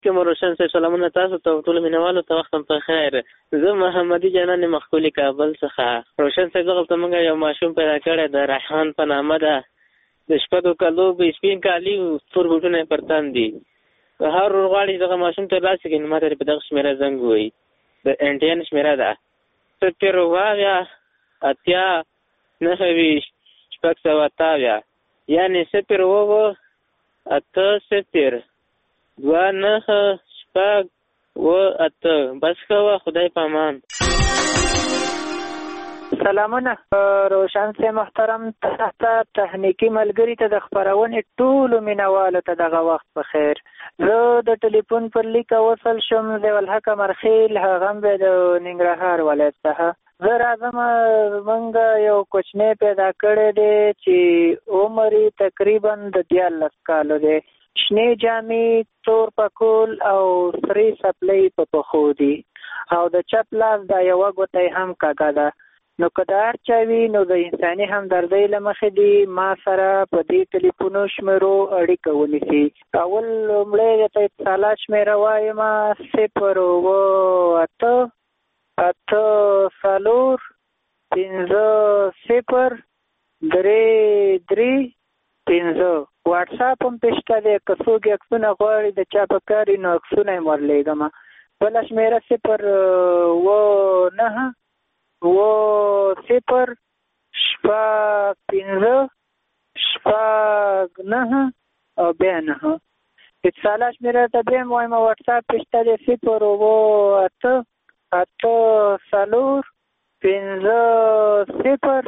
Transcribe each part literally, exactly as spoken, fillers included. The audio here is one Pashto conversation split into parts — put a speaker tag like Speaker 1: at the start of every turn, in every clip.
Speaker 1: کوم روشن صاحب سلامونه تاسو ته ټول مینوالو ته وخت په خیر. زه محمدي جنان مخکولي کابل څخه. روشن صاحب دغلته موږ یو ماشوم پیدا کړی د ریحان په نامه ده. د شپږو کالو به سپین کالي تور بوټونه پر تن دي. که هر غواړي دغه ماشوم ته راسي که نو ماته په دغه شمېره زنګ ووهي. د انټین شمېره ده صفر اویا اتیا نهه ویشت شپږ سوه اتاویا، یعنې صفر اووه اته صفر دوه نهه شپږ اووه اته. بس ښه وه، خدای په امان.
Speaker 2: سلامونه روشن صاحب محترم، ته تخنیکي ملګري ته د خپرونې ټولو مینوالو ته دغه وخت په خیر. زه د ټلیفون پر لیکه وصل شم ضیاءالحق مرخیل، هغه هم د ننګرهار ولایت څخه. زه راځم، موږ یو کوچنی پیدا کړی دی چې عمر یې تقریبا د دیارلس کالو دی. شنې جامې، تور پکول او سرې څپلۍ په پښو دي او د چپ لاس دا یوه ګوته یې هم کږه ده. نو که د هر چا وي نو د انساني همدردۍ له مخې دي ما سره په دې ټلیفونو شمېرو اړیکه ونیسي. اول لومړی درته اتصالات شمېره وایم: صفر اووه اته اته څلور پنځه صفر درې درې پنځه. واټساپ هم پې شته دی، که څوک عکسونه غواړي د چا په کار وي نو عکسونه یې ورلیږم. بله شمېره صفر اووه نهه اووه صفر شپږ پنځه شپږ نهه او بیا نهه. اتصالات شمېره ته بیا هم وایم، واټساپ پې شته دی: صفر اووه اته اته څلور پنځه صفر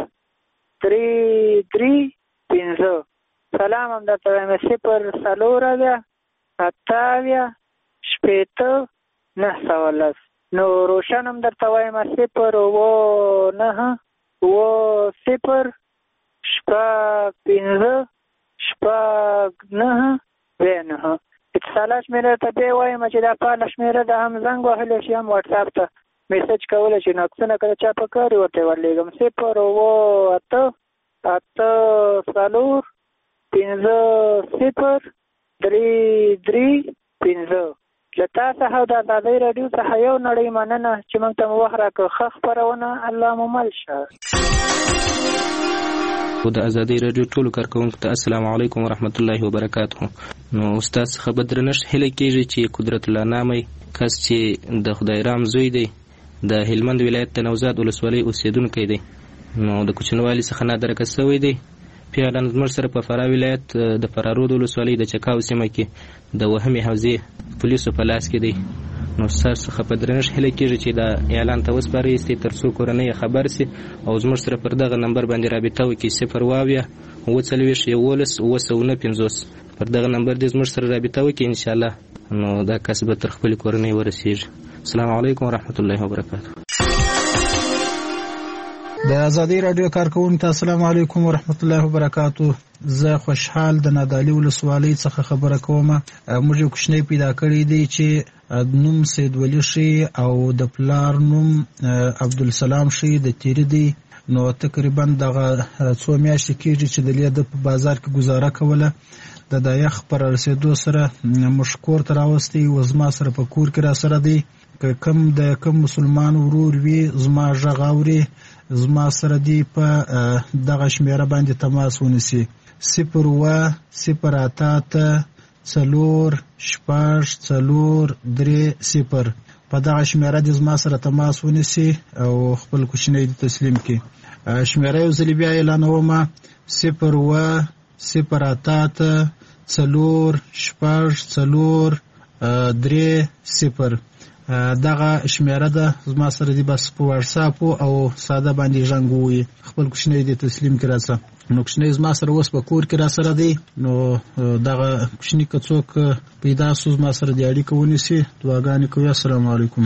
Speaker 2: درې درې پنځه. سلام هم درته وایم: صفر څلور اویا اته اویا شپېته نهه سوه لس. نو روشن هم درته وایم: صفر اووه نهه اووه صفر شپږ پنځه شپږ نهه بیا نهه. اتصالات شمېره ته بیا وایم چې دا فعاله شمېره ده، هم زنګ وهلی شي هم واټساپ ته میسج کولی شي. نو عکسونه که د چا په کار وي ورته یې ورلیږم. صفر اووه اته اته څلور پنځه صفر درې درې پنځه. له تا څخه او د ازادۍ راډیو څخه یو نړۍ مننه چې موږ ته مو وخت راکړ. ښه خپرونه، الله مو مل شه.
Speaker 3: د ازادۍ راډیو ټولو کارکوونکو ته السلام علیکم ورحمت الله وبرکاته. نو استاد څخه به درنښت هیله کېږي چې قدرت الله نامی کس چې د خدای رام زوی دی، د هلمند ولایت د نوزاد ولسوالۍ اوسېدونکی دی، نو د کوچنوالي څخه نادرکه شوی دی. پیاله زموږ سره په فراه ولایت د فرارود ولسوالۍ د چکاو سیمه کې د وهمې حوزې پولیسو په لاس کې دی. نو ستاسو څخه په درنښت هیله کېږي چې دا اعلان ته وسپارئ تر څو کورنۍ خبر سي او زموږ سره پر دغه نمبر باندې رابطه وکړي: صفر اویا اووه څلوېښت یوولس اووه سوه نه پنځوس. پر دغه نمبر دې زموږ سره رابطه وکړي انشاءالله، نو دا کس به تر خپلې کورنۍ ورسېږي. السلام علیکم ورحمت الله وبرکاته.
Speaker 4: د ازادۍ راډیو کارکوونکو ته السلام علیکم ورحمت الله وبرکاته. زه خوشحال د نادعلي ولسوالۍ څخه خبره کوم. موږ یو کوچنی پیدا کړی دی چې نوم سید ولی شي او د پلار نوم عبدالسلام شي د تیری دی. نو تقریبا دغه څو میاشتې کېږي چې د لیده په بازار کې گزاره کوله. د دا یخ پر رسېدو سره موږ کور ته راوستی و زما سره په کور کې را سره دی. که کم د کم مسلمان ورور وي زما غږ اوري زما سره دی په دغه شمېره باندې تماس ونیسي: صفر اووه صفر اته اته څلور شپږ څلور درې صفر. په دغه شمېره دې زما سره تماس ونیسي او خپل کوچنی دې تسلیم کړي. شمېره یو ځلې بیا اعلانومه: صفر اووه صفر اته اته څلور شپږ څلور درې صفر. دغه شمېره ده، زما سره دی بس په واتساپ او ساده باندې ژوند ووي، خپل کوچنی دې تسلیم کړي راځه. نو کوچنی زما سره اوس په کور کې را سره دی. نو دغه کوچنی که څوک پیدا سو زما سره دی اړیکه ونیسي. دعاګانې کوي. السلام علیکم.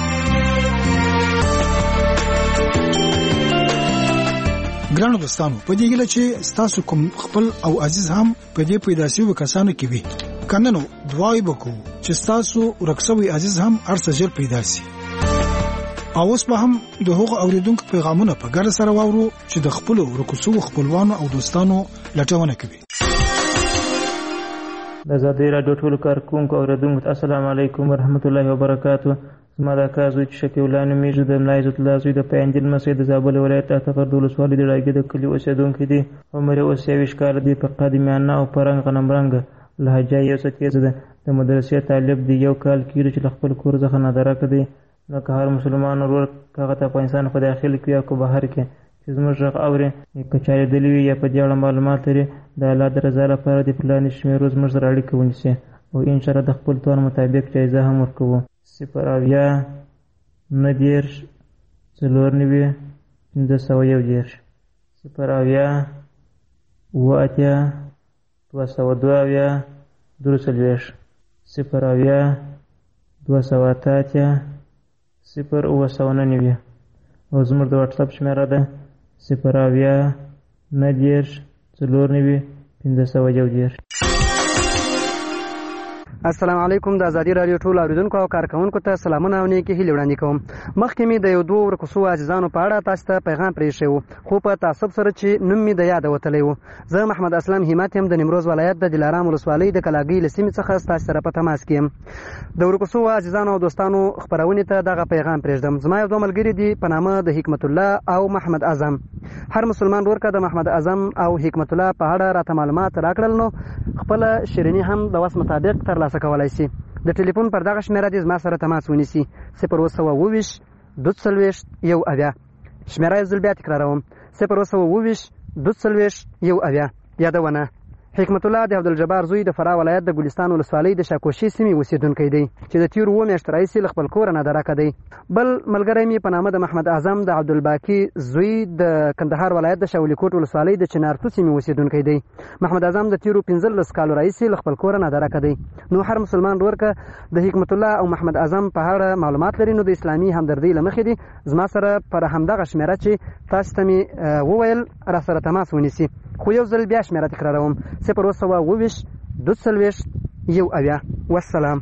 Speaker 5: ګرانو دوستانو، په دې هیله چې ستاسو کوم خپل او عزیز هم په دې پیدا شوي کسانو کې وي. کنه نو دعای وکړو چې ستاسو ورکسوي عزیز هم ارڅ ژر پیدا شي. او اوس به هم د هغو اوریدونکو پیغامونه په ګډه سره واورو چې د خپلو ورکسو خپلوانو او دوستانو لټونه کوي.
Speaker 6: د ازادۍ راډیو ټولو کارکوونکو او اورېدونکو ته السلام علیکم ورحمت الله وبرکاتو. زما د اکا زوی چې شفیع الله نومیږي د ملا عزت الله زوی د پیاندل مسجد د زابل ولایت اټغر ولسوالۍ د ډاګي د کلي اوسېدونکی دی. عمر یې اوس یویشت کاله دی. په قد میانه او په رنګ غنمرنګه لهجه یې څه تیزه ده. د مدرسې طالب دی. یو کال کېږي چې له خپل کور څخه نادرکه دی. نو که هر مسلمان ورور هغه ته افغانستان په داخل کې یا که بهر کې چې زموږ غږ اوري که چارېدلي وي یا په دې اړه معلومات لري د الله د رضا لپاره د پلانې شمېرو زموږ سره اړیکه ونیسي او انشاءالله د خپل توان مطابق جایزه هم ورکوو. صفر اویا نهه دېرش څلور نوي پنځه سوه یو دېرش صفر اویا اووه اتیا دوه سوه دوه اویا درې څلوېښت صفر اویا دوه سوه اته اتیا صفر اووه سوه نهه نوي او زموږ د واټساپ شمېره ده صفر اویا نهه دېرش څلور نوي پنځه سوه یو دېرش.
Speaker 7: السلام علیکم. د ازادي راډیو ټول اوریدونکو او کارکونکو ته سلامونه او نیکې هیلې وړاندې کوم. مخکې مې د یو دوه ورکوسو عزیزانو په اړه تاسو ته پیغام پرېښی و، خو په تعصب سره چې نوم مې د یاده وتلی و. زه محمد اسلم همت یم د نیمروز ولایت د دلارام ولسوالۍ د کلاګۍ له سیمې څخه ستاسو سره په تماس کې یم. د ورکوسو عزیزانو او دوستانو خپرونې ته دغه پیغام پرېږدم. زما یو دوه ملګري دي په نامه د حکمت الله او محمد اعظم. هر مسلمان ورور که د محمد اعظم او حکمت الله په اړه راته معلومات راکړل نو خپله شیریني هم د وس مطابق ترلاسه کولی شي. د ټلیفون پر دغه شمېره دې زما سره تماس ونیسي صفر اووه سوه اووه ویشت دوه څلوېښت یو اویا. شمېره یو ځل بیا تکراروم صفر اووه سوه اووه ویشت دوه څلوېښت یو اویا. یادونه: حکمت الله د عبدالجبار زوی د فراه ولایت د ګلستان ولسوالۍ د شاکوشي سیمې اوسېدونکی دی چې د تېرو اووه میاشتو راهیسې له خپل کوره نادرکه دی. بل ملګری مې په نامه د محمد اعظم د عبدالباقي زوی د کندهار ولایت د شاولي کوټ ولسوالۍ د چنارتو سیمې اوسېدونکی دی. محمد اعظم د تېرو پنځلس کالو راهیسې له خپل کوره نادرکه دی. نو هر مسلمان ورور که د حکمت الله او محمد اعظم په اړه معلومات لري نو د اسلامي همدردۍ له مخې دي زما سره پر همدغه شمېره چې تاسو ته مې وویل را سره تماس ونیسي. خو یو ځل بیا شمېره تکراروم صفر اووه سوه اووه ویشت دوه څلوېښت یو اویا. والسلام.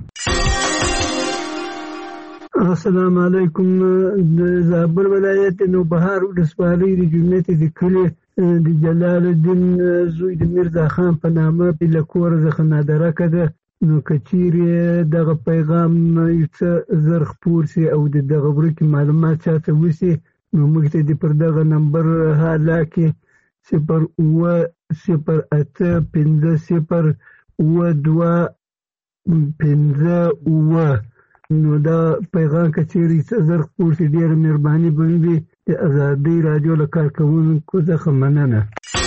Speaker 8: السلام علیکم. د زابل ولایت نوبهار ولسوالۍ د جومات د کلي د جلال الدین زوی د میرزا خان په نامه له کوره څخه نادرکه ده. نو که چیرې دغه پیغام یو څه زر خپور سي او د دغه ورکې معلومات چاته وسي نو موږ ته دې پر دغه نمبر حاله کې صفر اووه صفر اته پنځه صفر اووه دوه پنځه اووه. نو دا پیغام که چیرې څه زر خپور سي ډېره مهرباني به وي. د ازادۍ راډیو له کارکوونکو څخه مننه.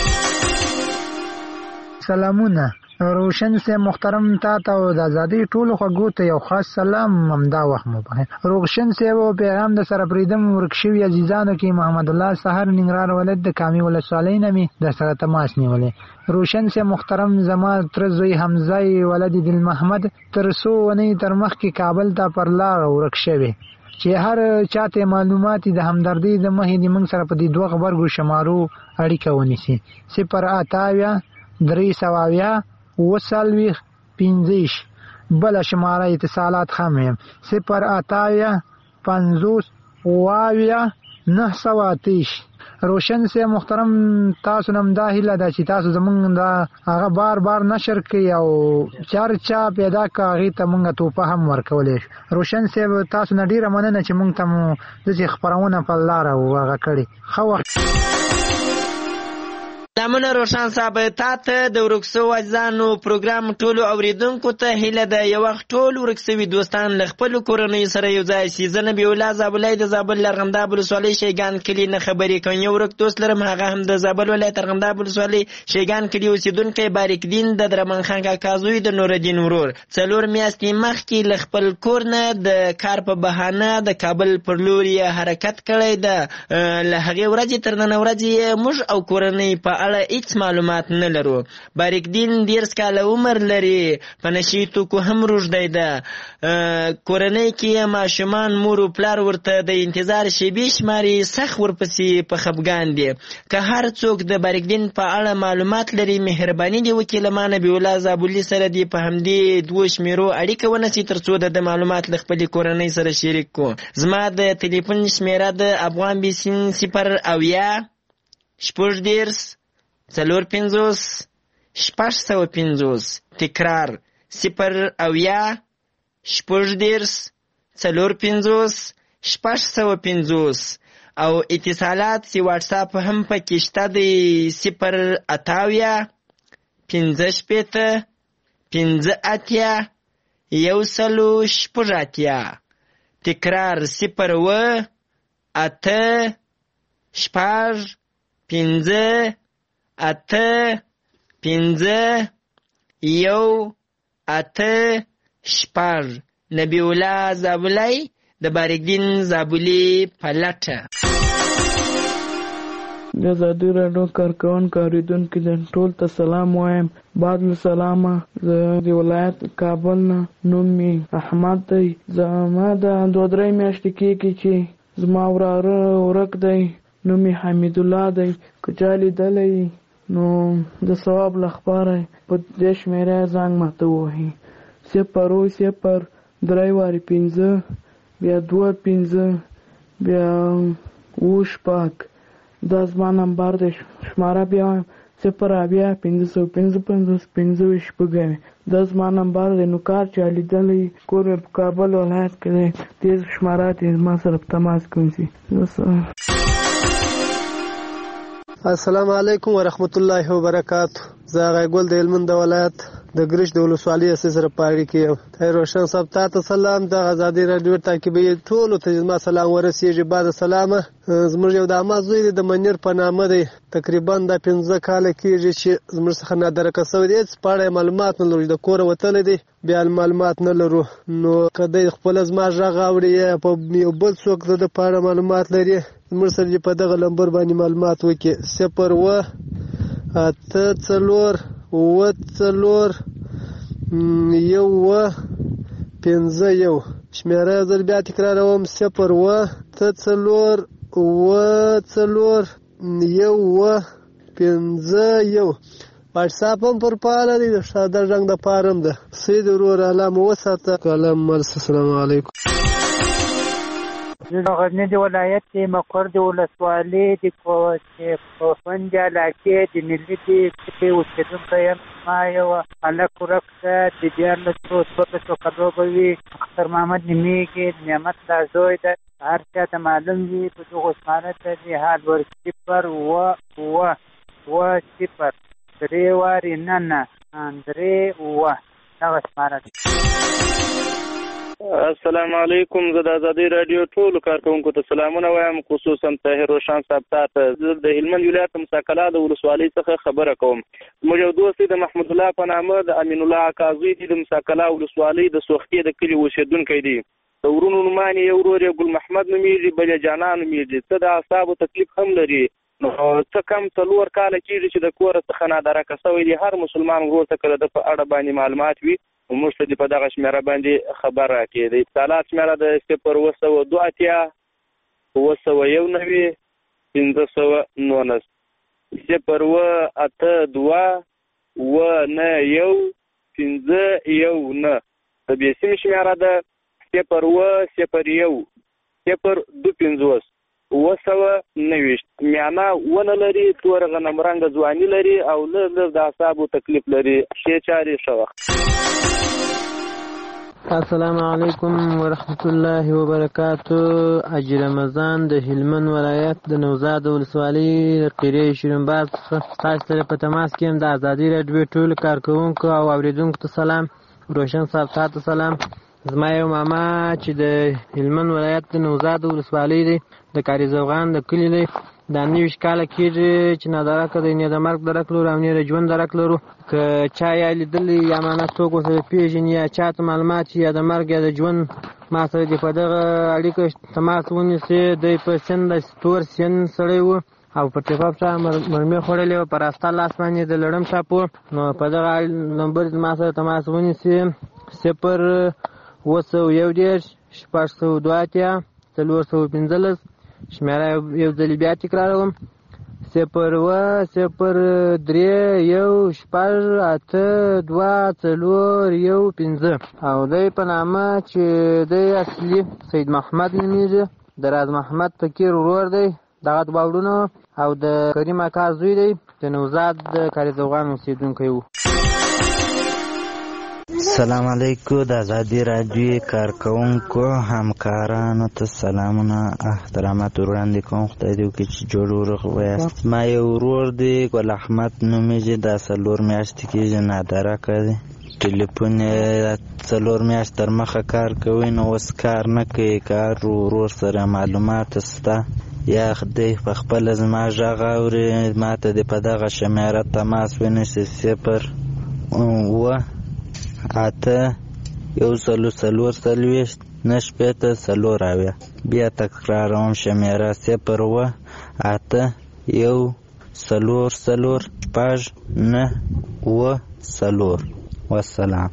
Speaker 2: سلامونه. روشن سے محترم تا ته د ازادۍ ټولو خوږو ته یو خاص سلام همدا وخت مو بخیر. روشن سے و پیغام د سره پریدم ورک شوي عزیزانو کې محمد الله سحر ننګرهار ولایت د کامي ولسوالۍ نه مې د سره تماس نیولی. روشن سے محترم زما تر زوی حمزه ولد دل محمد تر څو ونې تر مخکې کابل ته پر لار ورک شوی چې هر چاته معلومات د همدردۍ د مخې د موږ سره په دې دوه غبرګو شمارو اړیکه ونیسي. صفر اته اویا درې سوه اویا اووه څلوېښت پنځه. بله شماره اتصالات هم یم صفر اته اویا پنځوس اووه اویا نهه سوه اتهش. روشن سے محترم تاسو نم دا هیله ده چې تاسو زمونږ دا هغه بار بار نشر کړئ او چرچا پیدا کړه هغې ته مونږ توپه هم ورکولی شو. روشن صاحب تاسو نه ډېره مننه چې مونږ ته مو داسې خپرونه په لاره هغه کړې. ښه وخت.
Speaker 9: سلامونه روشن صاحب، تا ته د ورک سوو عزیزانو پروګرام ټولو اوریدونکو ته هیله ده یو وخت ټول ورک سوي دوستان له خپلو کورنیو سره یو ځای شي. زه نبي الله زابلی د زابل لرغنداب ولسوالۍ شیګان کلي نه خبرې کوم. یو ورک دوست لرم هغه هم د زابل ولایت ارغنداب ولسوالۍ شیګان کلي اوسېدونکی باریک دین د درمان خان کاکا زوی د نورالدین ورور. څلور میاشتې مخکې له خپل کور نه د کار په بهانه د کابل پر لور یې حرکت کړی ده. له هغې ورځې تر نن ورځې موږ او کورنۍ په اړه هیڅ معلومات نه لرو. باریک دین دیرس کاله عمر لري، په نشي توکو هم روږدی ده. کورنۍ کې ماشومان مور و پلار ورته د انتظار شیبې شماري، سخت ورپسې په خفګان دي. که هر څوک د باریک دین په اړه معلومات لري مهرباني دې وکړي له ما نبي الله زابلي سره دې په همدې دوو شمېرو اړیکه ونیسي تر څو د معلومات له خپلې کورنۍ سره شریک کړو. زما د تلیفون شمېره د افغان بیسین صفر اویا شپږ دېرس څلور پنځوس شپږ سوه پنځوس. تکرار صفر اویا شپږ دېرش څلور پنځوس شپږ سوه پنځوس او اتصالات سی واټساپ هم پکې شته دی صفر اته اویا پنځه شپېته پنځه اتیا یو سلو شپږ اتیا. تکرار صفر اوه اته شپږ پنځه اته پنځه یو اته شپږ. نبی الله زابلی د بارکدین زابلی په لټه.
Speaker 10: د ازادي راډیو کارکوونکو اورېدونکو د ټول ته سلام وایم. بعد له سلامه زه د ولایت کابل نه، نوم مې احمد دی. زما د دوه درې میاشتې کېږي چې زما وراره ورک دی، نوم یې حمید الله دی. که چا لیدلی نو د ثواب لپاره په دې شمېره زنګ ماته ووهي: صفر اوه صفر درې وارې پنځه بیا دوه پنځه بیا اوه شپږ. دا زما نمبر دی. شماره بیا وایم: صفر اویا پنځه سوه پنځه پنځوس پنځه ویشت شپږ. دا زما نمبر دی. نو کار چا لیدلی کور مې په کابل ولایت کې دی، دې شماره ته زما سره په تماس کې ونیسي.
Speaker 11: السلام علیکم ورحمت الله وبرکاتو. زه غیګل د هلمند ولایت د ګرش د ولسوالۍ اسې سره په اړیکه یم. طاهر روشن صاحب ته ته سلام. د ازادي راډیو تعقیبوي ټولو ته زما سلام ورسیږي. بعد سلامه زموږ یو د عامه زوی دی د منیر په نامه دی. تقریبا دا پنځه کاله کېږي چې زموږ څخه نادرکه شوی دی. هېڅ په اړه معلومات نه لرو. د کوره وتلی دی بیا معلومات نه لرو. نو که دی خپله زما غږ اوري یا په یو بل څوک د ده په اړه معلومات لري زموږ سره دې په دغه نمبر باندې معلومات وکړي: صفر اوه اته څلور اوه څلور یو اوه پنځه یو. شمېره یو ځل بیا تکراروم: صفر اوه اته څلور اوه څلور یو اوه پنځه یو. واټساپ هم پر فعاله دی. د ساده رنګ دپاره هم ده. سید ورور الله مو وساته. کلام مرس. السلام علیکم.
Speaker 2: زه د غزني د ولایت د مقر د ولسوالۍ د کوفند علاقې د ملي د کې اوسېدونکی یم. ما یو هلک ورک ده، د دیارلسو څوارلسو کلو به وي. اختر محمد نومېږي، د نعمت الله زوی ده. هر چا ته معلوم وي په دغو شماره ته د حال ور صفر اوه اوه اوه صفر درې وارې نه نه درې اوه دغه شماره ده.
Speaker 12: السلام علیکم. زه د ازادي راډیو ټولو کارکوونکو ته سلامونه وایم، خصوصا طاهر روشن صاحب ته. زه د هلمند ولایت مساکلا د ولسوالۍ څخه خبره کوم. زموږ یو دوست دی د محمود الله په نامه، د امین الله اکاظوی دی، د مساکلا ولسوالۍ د سوختې د کلي اوسېدونکی دی. د ورونو نومان یې یو ورور یې ګل محمد نومېږي، بل یې جانان نومېږي. څه د اعصابو تکلیف هم لري. نو څه کم څلور کاله کېږي چې د کوره څخه نادرکه شوی دی. هر مسلمان ورور ته که د ده په اړه باندې معلومات وي موږ ته دې په دغه شمېره باندې خبر راکړي. د اتصالات شمېره د صفر اوه سوه دوه اتیا اوه سوه یو نوي پنځه سوه نولس. صفر اوه اته دوه اوه نه یو پنځه یو نه. د بېسیم شمېره ده صفر اوه صفر یو صفر دوه پنځوس اوه سوه نوېشت. میانه ونه لري، تور غنم رنګه ځواني لري او لږ لږ د اعصابو تکلیف لري. ښې چارې ښه وخت.
Speaker 13: السلام علیکم ورحمت الله وبرکاتو. حاجي رمضان د هلمند ولایت د نوزاد ولسوالۍ قریه شیرینباز څخه تاسو سره په تماس کې یم. د ازادي راډیو ټولو کارکوونکو او اورېدونکو ته سلام. روشن صاحب ته سلام. زما یو ماما چې د هلمند ولایت د نوزاد ولسوالۍ دی، د کاري زوغان د کلي دی. دا نویشت کاله کېږي چې نادرکه دی، نه د مرګ درک لرو او نه د ژوند درک لرو. که چا یا لیدلی یا مانا څوک ورسره پېژني یا چا ته معلومات یا د مرګ یا د ژوند ما سره دې په دغه اړیکه تماس ونیسي. دی په سن د تور سن سړی و او په ټیپاپ سره مرمۍ خوړلې وه، په راسته لاس باندې د لړم چاپ و. نو په دغه نمبر ما سره تماس ونیسي: صفر اوه سوه یو دېرش شپږ سوه دوه اتیا څلور سوه پنځلس. شمېره یو ځلې بیا تکراروم: صفر اوه صفر درې یو شپږ اته دوه څلور یو پنځه. او دی په نامه چې دی اصلي سید محمد نومېږي، د راز محمد فقیر ورور دی. دغه دوه وروڼه او د کریم اکا زوی دی، د نوزاد د کاري زوغان اوسېدونکی و.
Speaker 14: السلام علیکم. د ازادي راډیو کارکونکو همکارانو ته سلامونه احترامات وړاندې کوم. خدای دې وکړي چې جوړ ورغ ویاست. ما یو ورور دی ګل احمد نومیږي، دا څلور میاشتې کېږي نادرکه دی. ټلیفون یې څلور میاشت تر مخه کار کوي، نو اوس کار نه کوي. کار ورور سره معلومات سته یا خدای په خپله زما غږ اوري، ما ته دې په دغه شمیره تماس ونیسي صفر اووه اته یو سلو څلور څلوېښت نه شپېته څلور اویا. بیا تکراروم شمیره صفر اووه اته یو څلور څلور شپږ نه اووه څلور. والسلام.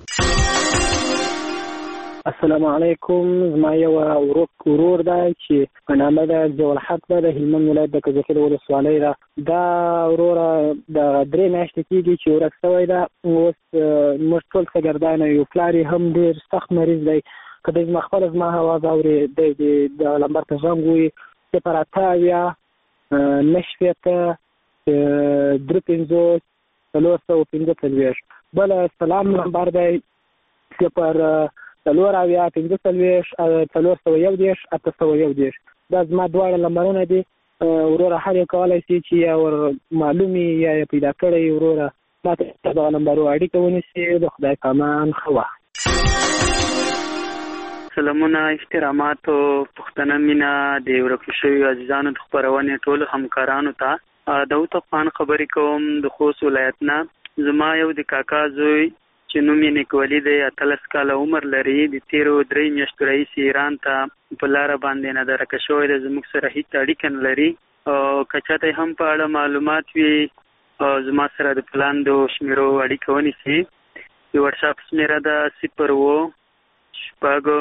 Speaker 15: السلام علیکم. زما یو ورور دی چې په نامه ده ضیاءالحق ده، د هلمند ولایت د کجکي ولسوالۍ ده. دا وروره د درې میاشتې کېږي چې ورک شوی ده. اوس موږ ټول شاګردان یو، پلار یې هم ډېر سخت مریض دی. که دی زما خپله زما اواز اوري، دی د لمبر ته زنګ ووهي صفر اته اویا نه شپېته درې پنځوس څلور سوه پنځه څلوېښت. بله سلام نمبر دی صفر څلور اویا پنځه څلوېښت څلور سوه یو دېرش اته سوه یو دېرش. دا زما دواړه نمبرونه دي. وروره هر یو کولی شي چې یا ور معلوم یا یې پیدا کړی وروره ما ته دغه نمبرو اړیکه ونیسي. د خدای په امان ښه وخت.
Speaker 16: سلامونه، احترامات او پښتنه مینه د ورکو شویو عزیزانو د خپرونې ټولو همکارانو ته. داود افغان خبرې کوم د خوست ولایت نه. زما یو د کاکا زوی چې نوم یې نیکولي دی، اتلس کاله عمر لري. د تیرو درې میاشتو راهیسې ایران ته په لاره باندې نادرکه شوی دی. زموږ سره هېڅ اړیکه نه لري. که چاته هم په اړه معلومات وي زما سره د پلاندو شمیرو اړیکه ونیسي. د وټساپ شمیره ده صفر اووه شپږ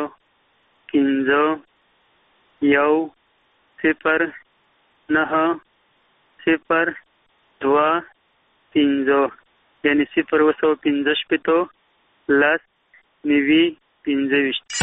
Speaker 16: پنځه یو صفر نهه صفر دوه پنځه، یعنې صفر اوه سوه پنځه شپېته لس نوي پنځه ویشت.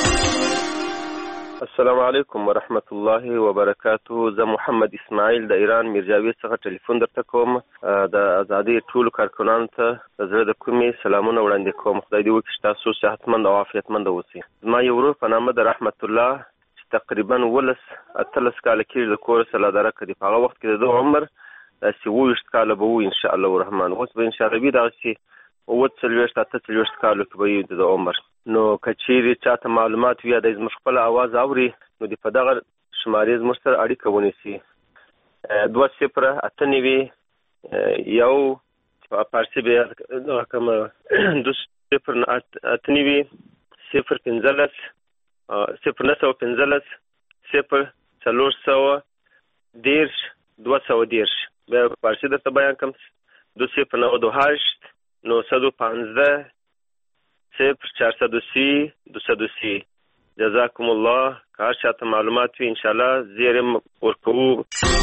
Speaker 17: السلام علیکم ورحمت الله وبرکاته. زه محمد اسماعیل د ایران میرجاوید څخه ټلیفون درته کوم. د ازادۍ ټولو کارکنانو ته د زړه د کومې سلامونه وړاندې کوم. خدای دې وکړي چې تاسو صحتمند او عافیتمند اوسئ. زما یو ورور په نامه د رحمت الله چې تقریبا ولس اتلس کاله کېږي د کور څخه لادرکه دی. په هغه وخت کې د ده عمر داسې اووه ویشت کاله به وو انشاءالله الرحمن. اوس به انشاءالله وي دغسې اووه څلوېښت اته څلوېښت کالو کې به وي د عمر. نو که چیرې چاته معلومات وي یا دی زموږ خپله اواز اوري، نو د په دغه شمارې زموږ سره اړیکه ونیسي. دوه صفره اته نوي یو فارسي به دغه کومه دوه صفر اته نوي صفر پنځلس صفر نه سوه پنځلس صفر څلور سوه دېرش دوه سوه دېرش. بیا فارسي درته بیان کړم. دو صفر نود و هشت نهصد و پانزده صفر چهارصد و سی دوصد و سی. جزاکم الله. که هر چاته معلومات وي انشاءالله زیر ورکوو.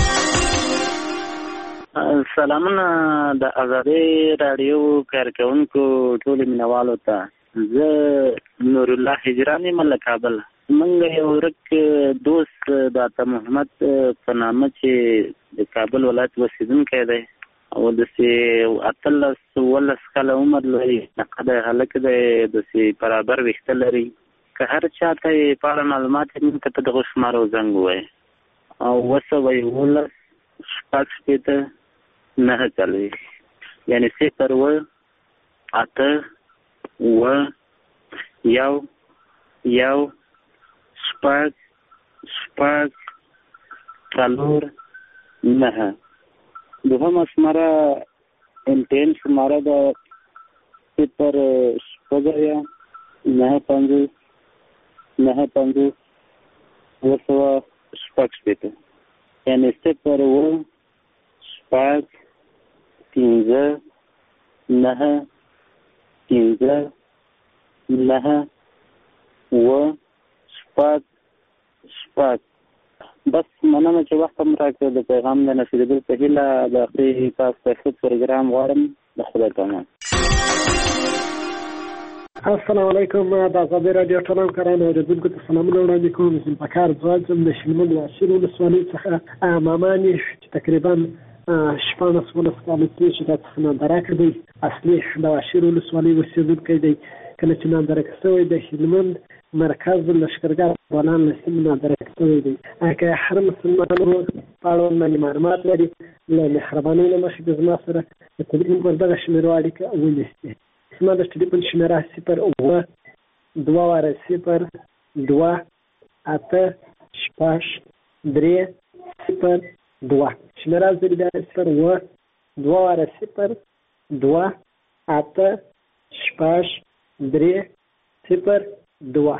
Speaker 18: سلامونه د ازادۍ راډیو کارکونکو ټولو مینوالو ته. زه نور الله هجران یم له کابل. موږ یو ورک دوست د عطا محمد په نامه چې د کابل ولایت اوسېدونکی دی او داسې اتلس اوولس کاله عمر لري. نقده هلک دی، داسې برابر ویښته لري. که هر چاته یې په اړه معلومات وي موږ ته دغو شمارو زنګ ووایي. او اووه سوه یولس شپږ شپېته نهه څلوېښت، یعنې صفر اووه اته اووه یو یو شپږ شپږ څلور نهه. دوهمه شماره امتحان شماره ده صفر شپږ اویا نهه پنځوس نهه پنځوس اووه سوه شپږ شپېته، یعنې صفر اووه شپږ پنځه نهه پنځه نهه اووه شپږ شپږ. بس مننه چې وخت هم راکړ. د پیغام د نشریدو په هیله د اخري تاسو ته ښه پروګرام غواړم. د خدای په امان.
Speaker 19: السلام علیکم. د ازادۍ راډیو ټول همکارانو اورېدونکو ته سلامونه وړاندې کوم. ذوالفقار ځوان یم د هلمند واشیر ولسوالۍ څخه. ماما چې تقریبا شپاړس اوولس کاله کېږي چې دا څخه نادرکه دی. اصلي د واشیر ولسوالۍ اوسېدونکی دی. کله چې نادرک شوی د هلمند مرکز لښکرګاه افغانان له سیمې نادرک شوی دی. که هر مسلمان په اړوند باندې معلومات لري له مهربانۍ له مخې د زما سره د ټلیفون پر دغه شمېرو اړیکه ونیسي. زما د ټلیفون شمېره صفر اووه دوه واره صفر دوه اته شپږ درې صفر دوه. شمېره زر بیا صفر اووه دوه واره صفر دوه اته شپږ درې صفر دوه.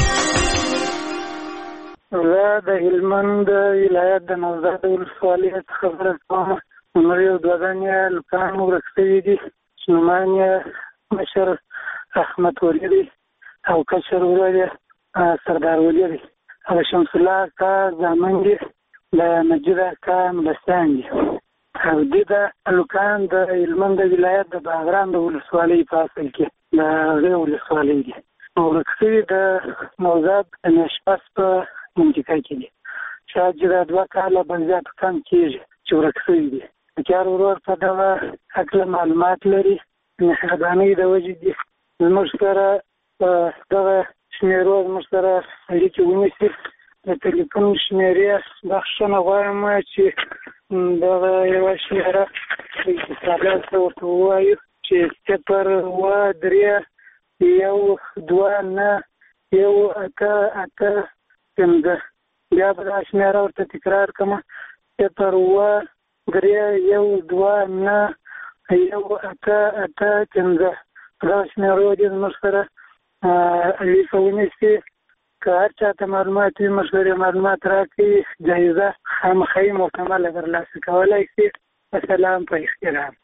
Speaker 20: زه د هلمند ولایت د نوزاد ولسوالۍ څخه خبره کوم. زموږ یو دوه دانې لوکان ورک شوي دي چې نومان یې مشر احمد ولي دی او کشر ورور یې سردار ولي دی. هغه شمس الله اکا زامن دي د مجید اکا ملستان دي. او دې د لوکان د هلمند ولایت د باغران د ولسوالۍ په اصل کې د هغې ولسوالۍ دي. ورک شوي د نوزاد د نشپس په منطقه کې دي. شاید چې دا دوه کاله به زیات کم کېږي چې ورک شوي دي. د کار ورور په دغه هکله معلومات لري، مهربانۍ د وجې دي زموږ سره په دغه شمېرو زموږ سره اړیکې ونیسي. د ټلیفون شمېرې بخښنه غواړم چې دغه یوه شمېره اتصالات ته ورته ووایو چې صفر اووه درې یو دوه نه یو اته اته پنځه. بیا به دا شمېره ورته تکرار کړم صفر اووه درې یو دوه نه یو اته اته پنځه. په دغه شمېرو دې زموږ سره اړیکه ونیسي. که هر چاته معلومات وي موږ سره معلومات راکړي، جایزه خامخا یې مکمله ترلاسه کولی شي. السلام په احترام.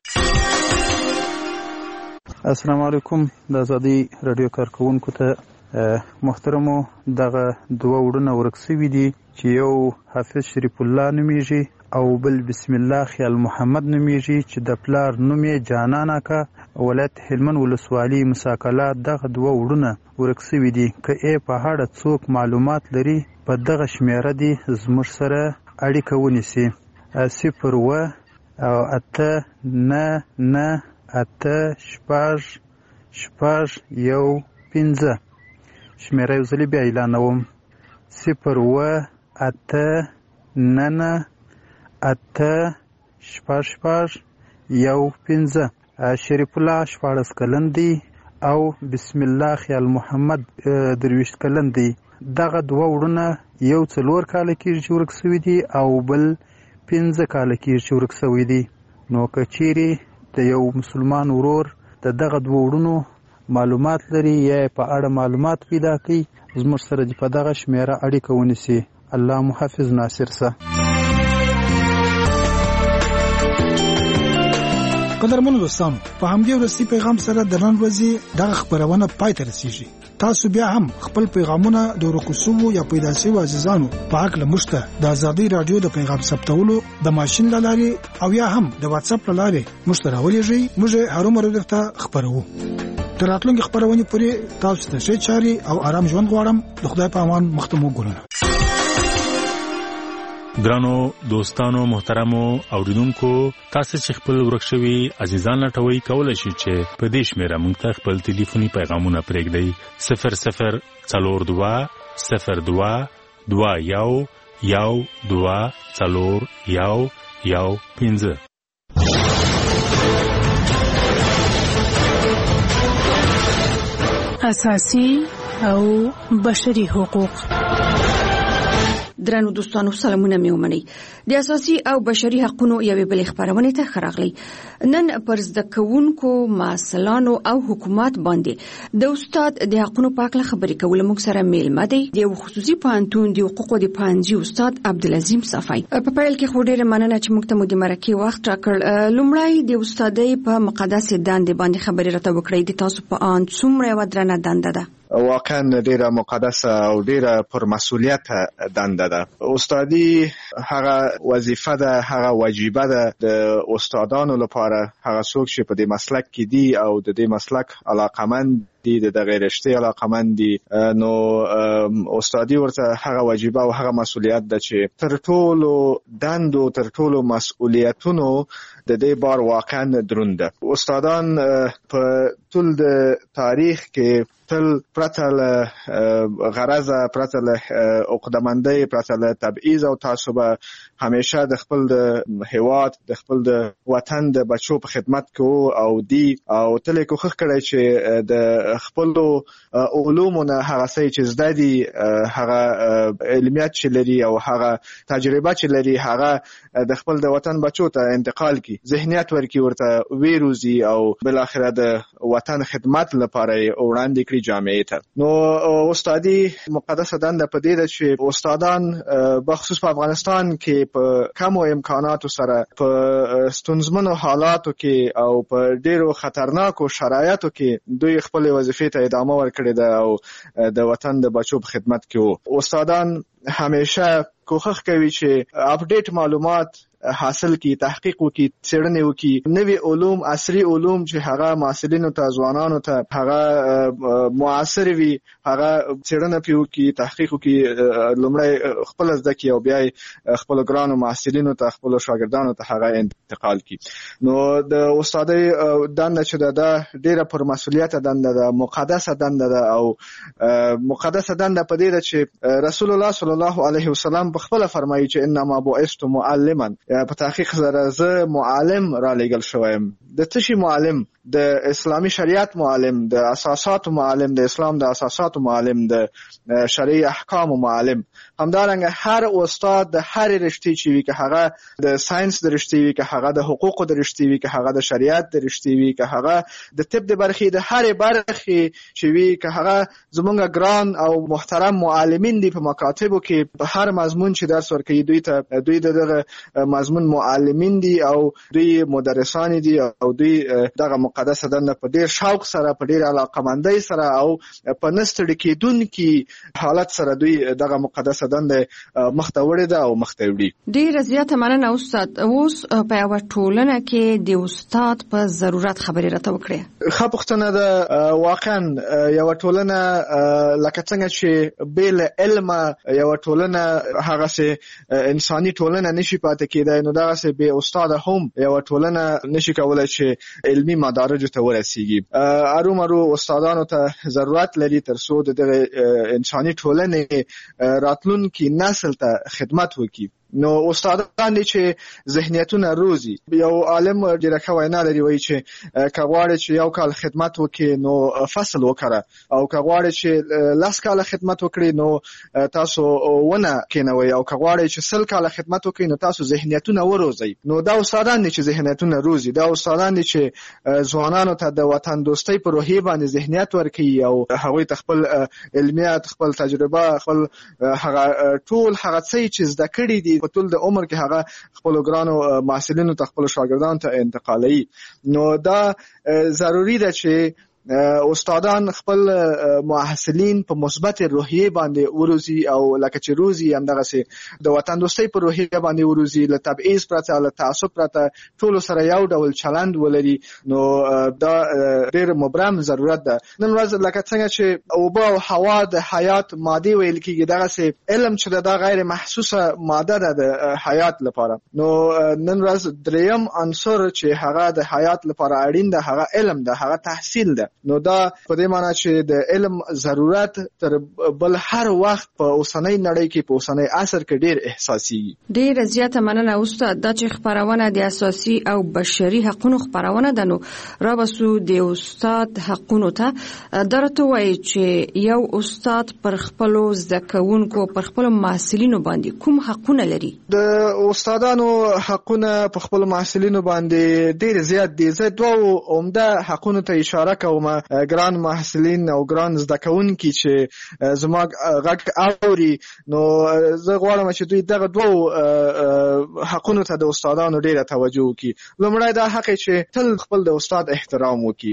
Speaker 4: السلام علیکم. د ازادي رادیو کارکونکو ته محترمو، دغه دوه وړونه ورک شوي دي چې یو حافظ شریف الله نومیږي او بل بسم الله خیال محمد نومیږي چې د پلار نوم یې جانان اکا، ولایت هلمند ولسوالي مساکلات. دغه دوه وړونه ورک شوي دي. که یې په اړه څوک معلومات لري په دغه شمېره دي زموږ سره اړیکه ونیسي. صفر اووه او اته نه نه اته شپږ شپږ یو پنځه. شمېره یو ځلې بیا اعلانوم: صفر اووه اته نه نه اته شپږ شپږ یو پنځه. شریف الله شپاړس کلن دی او بسم الله خیال محمد درویشت کلن دی. دغه دوه وړونه یو څلور کاله کېږي چې ورک شوي دي او بل پنځه کاله کېږي چې ورک شوي دي. نو که چیرې د یو مسلمان ورور د دغه دوه وړونو معلومات لري یا په اړه معلومات پیدا کړي، زموږ سره دې په دغه شمېره اړیکه ونیسي. الله محافظ ناصر سه.
Speaker 5: قدرمنو دوستانو، په همدې ورځي پیغام سره د نن ورځې دغه خبرونه پای ته رسیږي. تاسو بیا هم خپل پیغامونه د ورکوسو یا پیدا شویو عزیزانو په حق لمشته د ازادي رادیو د پیغام ثبتولو د ماشين لاري او یا هم د واتس اپ لاري مشتراولې جوړي موږ هرومرو درته خبرو. تر راتلونکي خبرونه پورې تاسو ته ښه چاري او آرام ژوند غواړم. د خدای په امان مختمو ګلونه.
Speaker 21: ګرانو دوستانو محترمو اوریدونکو، تاسو چې خپل ورک شوي عزیزان لټوي کولای شئ چې په دې شمېره موږ ته خپل ټلیفوني پیغامونه پرېږدئ: صفر صفر څلور دوه صفر دوه دوه یو یو دوه څلور یو یو پنځه.
Speaker 22: اساسي او بشري حقوق.
Speaker 23: درنو دوستانو سلامونه مې ومنئ. د اساسي او بشري حقوقو یوې بلې خبرونه ته خراغلی. نن پر زده کوونکو، مسلانو او حکومت باندې د استاد د حقوقو په اړه خبرې کول موږ سره میلمه دی د خصوصي پوهنتون د حقوقو د پوهنځي استاد عبدالعظیم صفای. په پیل کې خو ډېره مننه چې موږ ته مو د مرکې وخت راکړ. لومړی د استادۍ په مقدسې دندې باندې خبرې راته وکړئ. د تاسو په اند څومره یوه درنه دنده ده؟
Speaker 24: واقعا ډیره مقدسه او ډیره پر مسؤلیت دنده ده. استادي هغه وظیفه ده، هغه واجبه ده د استادانو لپاره. هغه څوک چې په دې مسلک کې دي او د دې مسلک علاقمند دي د دغه رشتې علاقمند دي، نو استادي ورته هغه واجبه او هغه مسؤلیت ده چې تر ټولو دندو تر ټولو مسؤلیتونو د دې بار واقعا دروند ده. استادان په ټول د تاریخ کې تل پرته له غرضه، پرته له عقده‌مندۍ، پرته له تبعیض او تعصب همیشه د خپل د هیواد د خپل د وطن د بچو په خدمت کې او دی او تل کوښښ کړی چې د خپل علومو نه هغه څه چې زده دي، هغه علمیت چې لري او هغه تجربه چې لري، هغه د خپل د وطن بچو ته انتقال کړي، ذهنیت ورکړي، ورته ویروزي او بل اخره د وطن خدمت لپاره وړاندې کړي جامعې ته. نو استادي مقدسه دنده په دې ده چې استادان بخصوص په افغانستان کې په کمو امکاناتو سره په ستونزمنو حالاتو کې او په ډیرو خطرناکو شرایطو کې دوی خپل وظیفې ته ادامه ورکړې ده او د وطن د بچو په خدمت کې. استادان همیشه کوښښ کوي چې اپډیټ معلومات حاصل کی، تحقیق وکي، څېړنې وکي، نوي علوم، عصري علوم چې هغه محصلینو ته، ځوانانو ته هغه معاصر وي، هغه څېړنه پې وکي، تحقیق وکي، لومړی خپل زده کړي او بیا خپل ګرانو محصلینو ته، خپل شاګردانو ته هغه انتقال کړي. نو د استادۍ دنده چې ده دا ډېره پر مسؤلیت دنده ده، مقدسه دنده ده او مقدسه دنده په دې ده چې رسول الله صلی الله علیه وسلم په خپله فرمایي چې انما بعثت معلما، په تحقیق سره زه معلم را لېږل شویم. د څه شي معلم؟ د اسلامي شریعت معلم، د اساساتو معلم، د اسلام د اساساتو معلم، د شرعي احکامو معلم. همدارنګه هر استاد د هر رشتې چې وي، که هغه د ساينس د رشتې وي، که هغه د حقوقو د رشتې وي، که هغه د شریعت د رشتې وي، که هغه د طب د برخې د هر برخې چې وي، که هغه زمونږ ګران او محترم معلمین دي په مکاتبو کې، په هر مضمون چې درس ورکوي دوی ته دوی دغه مضمون معلمین دي او دوی مدرسان دي او دوی دغه مقدسه دنده په ډیر شوق سره، په ډیر علاقمندۍ سره او په نستړي کېدونکي حالت سره دوی دغه مقدسه دنده مخته وړې ده او مخته وړي.
Speaker 23: ډیره زیاته مننه استاد. اوس په یوه ټولنه کې د استاد په ضرورت خبرې راته وکړې.
Speaker 24: ښه پوښتنه ده. واقعا یوه ټولنه لکه څنګه چې بې له علمه یوه ټولنه هغسې انساني ټولنه نشي پاتې کېدی، نو دغسې بې استاده هم یوه ټولنه نشي کولی چې علمي مدارجو ته ورسیږي. ارومرو استادانو ته ضرورت لري تر څو د دغه انساني ټولنې راتلونکي نسل ته خدمت وکړي. نو استادان دي چې ذهنیتونه روزي. یو عالم ډېره ښه وینا لري، وایي چې که غواړې چې یو کال خدمت وکړي نو فصل وکره، او که غواړې چې لس کاله خدمت وکړي نو تاسو ونه کېنوئ، او که غواړئ چې سل کاله خدمت وکړي نو تاسو ذهنیتونه وروزئ. نو دا استادان دي چې ذهنیتونه روزي، دا استادان دي چې ځوانانو ته د وطن دوستۍ په روحیې باندې ذهنیت ورکوي او هغوی ته خپل علمیت، خپل تجربه، خپل هغه ټول هغه څه چې زده کړي دي په ټول د عمر کې هغه خپلو ګرانو محصلینو ته، خپلو شاګردانو ته انتقالوي. نو دا ضروري ده چې استادان خپل محصلین په مثبت روحیه باندې وروزي او لکه چې روزي همدغسې د وطن دوستۍ په روحیه باندې وروزي، له تبعیض پرته، له تعصب پرته ټولو سره یو ډول چلند ولري. نو دا ډېر مبرم ضرورت ده. نن ورځ لکه څنګه چې اوبه او هوا د حیات مادې ویل کېږي، دغسې علم چې دا غیر محسوسه ماده ده د حیات لپاره. نو نن ورځ دریم عنصر چې هغه د حیات لپاره اړین ده هغه علم ده، هغه تحصیل ده. نو دا په دې معنی چې د علم ضرورت تر بل هر وخت په اوسنۍ نړۍ کې، په اوسنۍ عصر کې ډېر احساسي.
Speaker 23: ډېره زیاته مننه استاد. دا چې خپرونه د اساسي او بشري حقونو خپرونه ده، نو رابسو د استاد حقونو ته درته وایي چې یو استاد پر خپلو زده کوونکو، پر خپلو محصلینو باندې کوم حقونه لري؟
Speaker 24: د استادانو حقونه په خپلو محصلینو باندې ډېر زیات دي. زه دوه عمده حقونو ته اشاره کوم. ګران محصلین او ګران زده کوونکي چې زما غږ اوري، نو زه غواړم چې دوی دغه دوه حقونو ته د استادانو ډېره توجه وکړي. لومړی دا حق چې تل خپل د استاد احترام وکړي،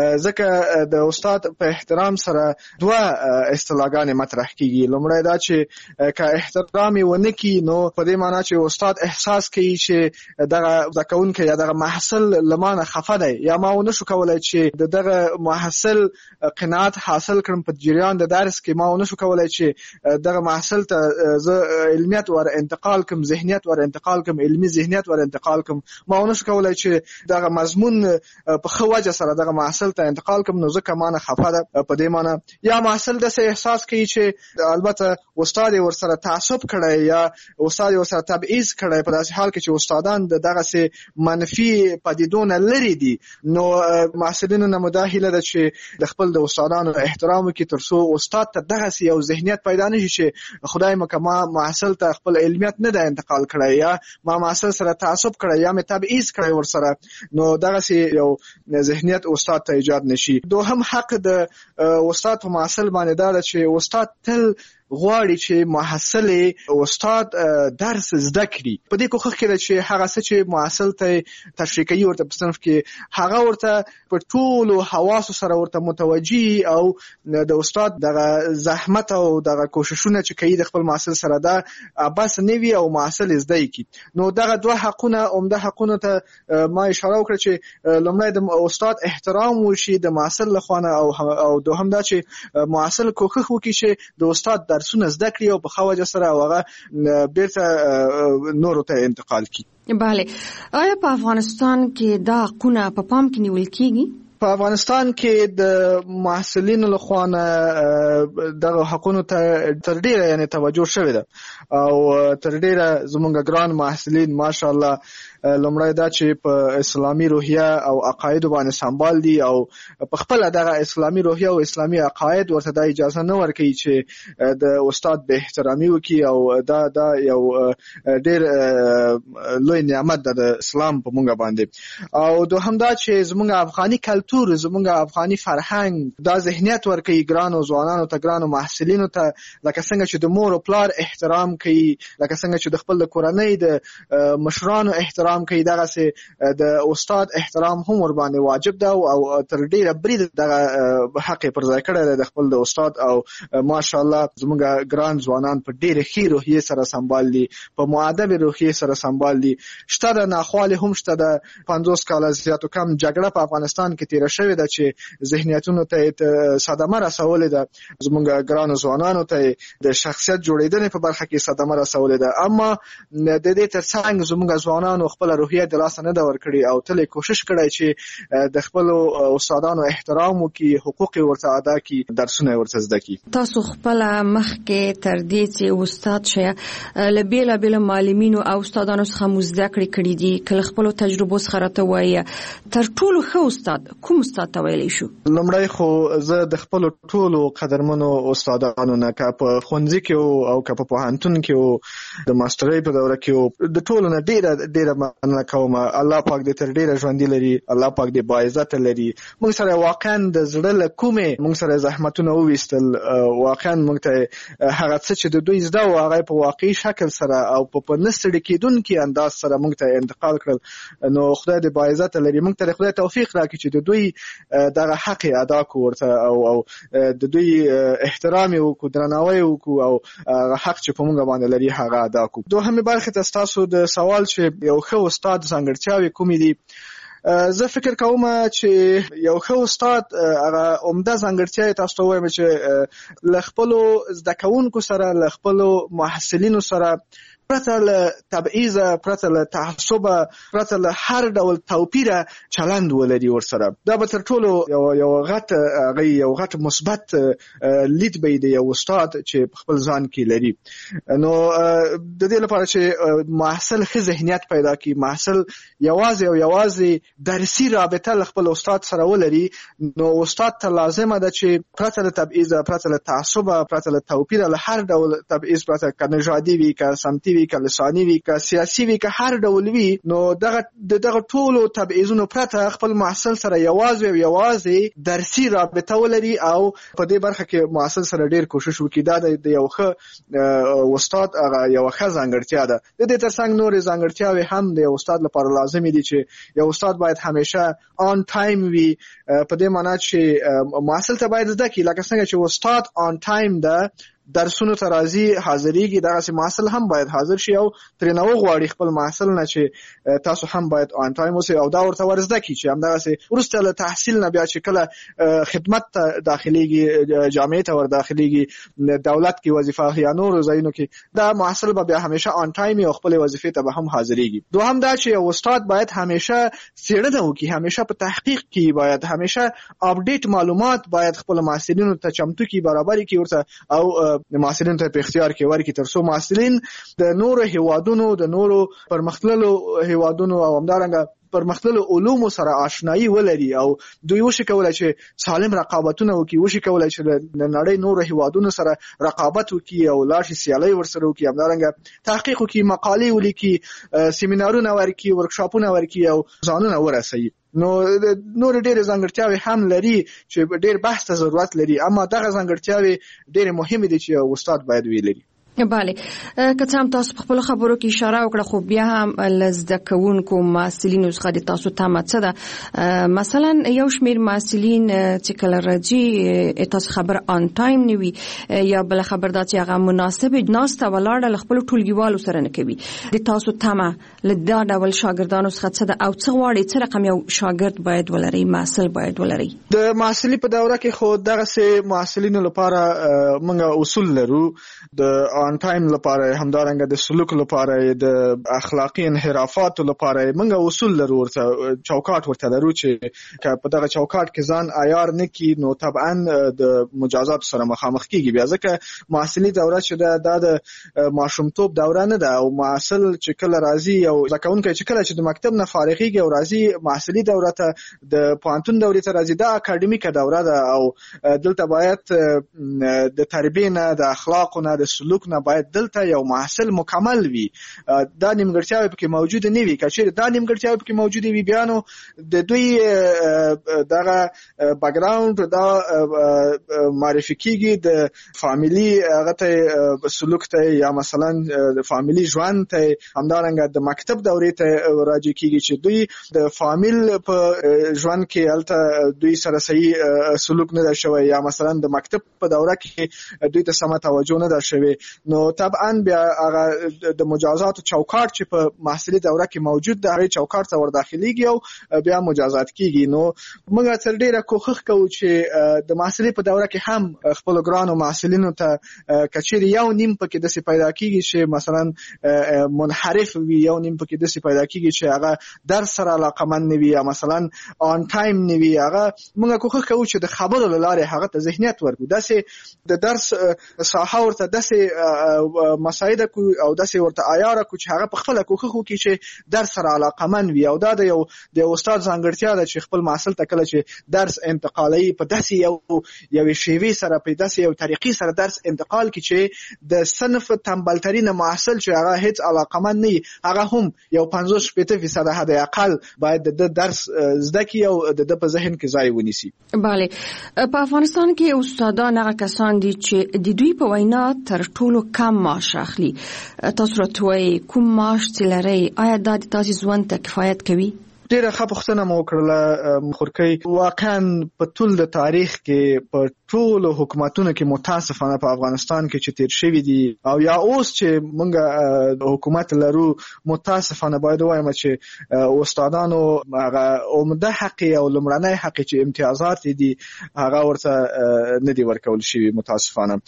Speaker 24: ځکه د استاد په احترام سره دوه اصطلاحګانې مطرح کېږي. لومړی دا چې که احترام یې ونه کړي نو په دې معنا چې استاد احساس کوي چې دغه زده کوونکی یا دغه محصل له ما نه خفه دی، یا ما ونه شو کولی چې د دغه محصل قناعت حاصل کړم په جریان د درس کې، ما ونه شو کولای چې دغه محصل ته زه علمیت ور انتقال کوم، ذهنیت ور انتقال کوم، علمي ذهنیت ور انتقال کوم. ما ونه شو کولای چې دغه مضمون په خو وجه سره دغه محصل ته انتقال کوم. نو ځکه مانه خفه ده په دې معنی یا محصل د څه احساس کوي چې البته استاد ور سره تعصب کړي یا استاد ور سره تبعیض کړي، په داسې حال کې چې استادان دغه څه منفي پدیدونه لري دي. نو محصلینو نه مداخله ده چې د خپل د استادانو احترام وکړي ترڅو استاد ته دغه څه یو ذهنیت پیدا نشي چې خدای مکما محصل ته خپل علمیت نه ده انتقال کړی یا ما محصل سره تعصب کړی یا مې تبعیض کړی ور سره. نو دغه څه یو ذهنیت استاد ته ایجاد نشي. دوهم حق د استاد په محصل باندې دا چې استاد تل غواړي چې محصل استاد درس زده کړي. په دې کوښښ کې چې هغه څه چې محصل ته تشریح کوي ورته په صنف کې هغه ورته په ټولو حواسو سره ورته متوجي او د استاد دغه زحمت او دغه کوششونه چې کوي د خپل محصل سره دا بس نه وي او محصل زده کړي. نو دغه دوه حقونه عمده حقونه ته ما اشاره وکړه چې لومړی د استاد احترام وشي د محصل لخوا او او دوهم دا چې محصل کوښښ وکړي چې د استاد درسونه زده کړي او په خو وجه سره هغه بیرته نورو ته انتقال کړي.
Speaker 23: بله، آیا په افغانستان کې دا حقونه په پام کې نیول کیږي؟
Speaker 24: په افغانستان کې د محصلینو لخوا دغه حقونو ته تر ډیره یعنی توجه شوې ده او تر ډیره زموږ ګران محصلین ماشاءالله لومړی دا چې په اسلامي روحیه او عقاید باندې سمبال دي او په خپل دغه اسلامي روحیه او اسلامي عقاید ورته د اجازه نه ورکوي چې د استاد به احترامي وکړي او دا دا یو ډیر لوی نعمت ده د اسلام په مونږ باندې. او دوهم دا چې زموږ افغاني کلتور زموږ افغاني فرهنګ دا ذهنیت ورکوي ګرانو ځوانانو ته ګرانو محصلینو ته لکه څنګه چې د مور او پلار احترام کوي، لکه څنګه چې د خپل د کورنۍ د مشرانو احترام کوي، دغه سه د استاد احترام هم ور باندې واجب ده او تر ډیره برید دغه حق پر ځای کړی د خپل د استاد. او ماشاءالله زموږ ګران ځوانان په ډیره ښې روحیه سره سمبال دي، په مؤدب روحیه سره سمبال دي. شته د ناخواله هم شته د پنځوس کاله زیاتو کم جګړه په افغانستان کې تیر شوې ده چې ذهنیتونو ته صدمه رسولې ده، زموږ ګران ځوانانو ته د شخصیت جوړیدنې په برخه کې صدمه رسولې ده. اما د دې ترڅنګ زموږ ځوانانو خپل روحیه د لاس نه دا ورکړي او تل کوشش کړي چې د خپل استادانو احترام وکړي، حقوق ورته ادا کړي، درسونه ورته زده کړي.
Speaker 23: تاسو خپل مخ کې تر دې چې استاد شې لبیل بل معلمینو او استادانو څخه مزده کړی کړي دي، کله خپل تجربه څخه راته وایي تر ټولو ښه استاد کوم استاد ته ویلی شو؟
Speaker 24: لومړی خو زه د خپل ټولو قدرمنو استادانو نه که په ښوونځي کې او که په پوهنتون کې او د ماسترۍ په دوره کې د ټولو نه ډیره ډیره مننه کوم. الله پاک دې تر ډیره ژوندي لري، الله پاک دې باعزت لري. موږ سره واقعا د زړه له کومې موږ سره زحمتونه وویستل، واقعا موږ ته هغه څه چې د دوی زده و هغه په واقعي شکل سره او په نستړي کېدونکي انداز سره موږ ته انتقال کړل. نو خدای دې باعزت لري، موږ ته خدای توفیق راکړي چې د دوی دغه حق ادا کړو ورته او او د دوی احترام وکړو، درناوی وکړو او حق چې په موږ باندې لري هغه ادا کړو. دوهمه برخه ته تاسو د سوال چې یو ښه استاد ځانګړتیاوې کومې دي، زه فکر کوم چې یو ښه استاد هغه عمده ځانګړتیا تاسو ته وایم چې له خپلو زده کوونکو سره له خپلو محصلینو سره پرته له تبعیض، پرته له تعصب، پرته له هر ډول توپیر چلند ولري ورسره. دا به تر ټولو یو یو غټ هغه یو غټ مثبت لید به دی یو استاد چې خپل ځان کې لري. نو د دې لپاره چې محصل ښه ذهنیت پیدا کړي، محصل یوازې او یوازې درسي رابطه له خپل استاد سره ولري، نو استاد ته لازمه ده چې پرته له تبعیض، پرته له تعصب، پرته له توپیر، له هر ډول تبعیض، پرته که نژادي وي که سمتي وي که لساني وي که سیاسي وي که هر ډول وي، نو دغه دغه ټولو تبعیضونو پرته خپل محصل سره یوازې او یوازې درسي رابطه ولري او په دې برخه کې محصل سره ډیر کوشش وکړي. دا د یو ښه استاد هغه یو ښه ځانګړتیا ده. د دې ترڅنګ نورې ځانګړتیاوې هم د یو استاد لپاره لازمي دي چې یو استاد باید همیشه آن ټایم وي، په دې معنی چې محصل ته باید زده کړي لکه څنګه چې استاد آن ټایم ده، درسونو ته راځي حاضرېږي دغسې محصل هم باید حاضر شي او ترېنه وغواړي خپل محصل نه چې تاسو هم باید آن ټایم اوسئ او دا ورته ور زده کړي چې همدغسې وروسته له تحصیل نه بیا چې کله خدمت ته داخلېږي جامعې ته ور داخلېږي دولت کې وظیفه یا نورو ځایونو کې دا محصل به بیا همیشه آن ټایم او خپلې وظیفې ته به هم حاضرېږي. دوهم دا چې یو استاد باید همیشه څېړنه وکړي، همیشه په تحقیق کې باید همیشه اپډیټ معلومات باید خپل محصلینو ته چمتو کړي، برابر کړي ورته او محصلینو ته په اختیار کې ورکړي تر څو محصلین د نورو هیوادونو د نورو پرمختللو هیوادونو او همدارنګه پرمختللو علومو سره آشنایی ولري او دوی وشي کولای چې سالم رقابتونه وکړي، وشي کولای چې د نړۍ نورو هیوادونو سره رقابت وکړي او لاړ شي سیالۍ ورسره وکړي، همدارنګه تحقیق وکړي، مقالې ولیکي، سیمینارونه ورکړي، ورکشاپونه ورکړي او ځانونه ورسوي. نو نور ډېر ځانګړتیاوې هم لري چې ډېر بحث ته ضرورت لري، اما دغه ځانګړتیاوې ډېرې مهمې دي چې استاد باید ویلري.
Speaker 23: بله که څه هم تاسو په خپلو خبرو کې اشاره وکړه خو بیا هم له زده کوونکو محصلینو څخه د تاسو تمه څه ده؟ مثلا یو شمېر محصلین چې کله راځي تاسو خبر آن ټایم نه وي یا بله خبر دا چې هغه مناسبه ناسته ولاړه له خپلو ټولګیوالو سره نه کوي، د تاسو تمه له دا ډول شاګردانو څخه څه ده او څه غواړئ څه رقم یو شاګرد باید ولري، محصل باید ولري؟ د
Speaker 24: محصلي په دوره کې خو دغسې محصلینو لپاره موږ اصول لرو، د آن ټایم لپاره همدارنګه د سلوک لپاره د اخلاقی انحرافاتو لپاره موږ اصول لرو، ورته چوکاټ ورته لرو چې که په دغه چوکاټ کې ځان عیار نه کړي نو طبعا د مجازاتو سره مخامخ کیږي. بیا ځکه محصلي دوره چې ده دا د ماشومتوب دوره نه ده او محصل چې کله راځي او زده کوونکی چې کله چې د مکتب نه فارغېږي او راځي محصلي دوره ته د پوهنتون دورې ته راځي دا اکاډمیکه دوره ده او دلته باید د تربیې نه، د اخلاقو نه، د سلوک نه باید دلته یو محصل مکمل وي. دا نیمګړتیاوې پکې موجوده نه وي، که چېرې دا نیمګړتیاوې پکې موجودې وي بیا نو د دوی دغه بیکګراوند دا معرفي کېږي د فامیلي هغه ته سلوک ته یا مثلا د فامیلي ژوند ته، همدارنګه د مکتب دورې ته راجع کېږي چې دوی د فامیل په ژوند کې هلته دوی سره صحیح سلوک نه ده شوی یا مثلا د مکتب په دوره کې دوی ته سمه توجه نه ده شوې نو طبعا بیا هغه د مجازات چوکاټ چې په محصلي دوره کې موجود ده هغه چوکاټ ته ور داخليږي او بیا مجازات کیږي. نو موږ تر ډیره کوښښ کوو چې د محصلي په دوره کې هم خپل ګرانو محصلینو ته کچېری یو نیم پکې د څه پیدا کیږي چې مثلا منحرف وي، یو نیم پکې د څه پیدا کیږي چې هغه درس سره علاقمند نه وي یا مثلا آن ټایم نه وي. هغه موږ کوښښ کوو چې د خبرو له لارې هغه ته ذهنیت ورکړو، داسې د درس ساحه ورته داسې مساعده کو او داسې ورته عیاره کو چې هغه په خپله کوښښ وکړي چې درس سره علاقمند وي. او دا د یو د استاد ځانګړتیا ده چې خپل محصل ته کله چې درس انتقالوي په داسې یو یوې شیوې سره په داسې یو طریقې سره درس انتقال کړي چې د صنف تنبلترینه محصل چې هغه هیڅ علاقمند نه وي هغه هم یو پنځوس شپېته فیصده حد اقل باید د درس زده کړي او د په ذهن کې ځای ونیسي.
Speaker 23: بله، په افغانستان کې استادان هغه کسان دي چې د دوی په وینا تر ټولو کم معاش اخلي. تاسو راته وایئ کوم معاش چې لرئ آیا دا د تاسو ژوند ته کفایت کوي؟
Speaker 24: ډیره ښه پوښتنه مو وکړله خورکۍ. واقعا په ټول د تاریخ کې په ټولو حکومتونو کې متاسفانه په افغانستان کې چې تیر شوي دي او یا اوس چې موږ حکومت لرو متاسفانه باید ووایم چې استادانو هغه عمده حق او لومړنی حق چې امتیازات دي هغه ورته نه دي ورکول شوي متاسفانه،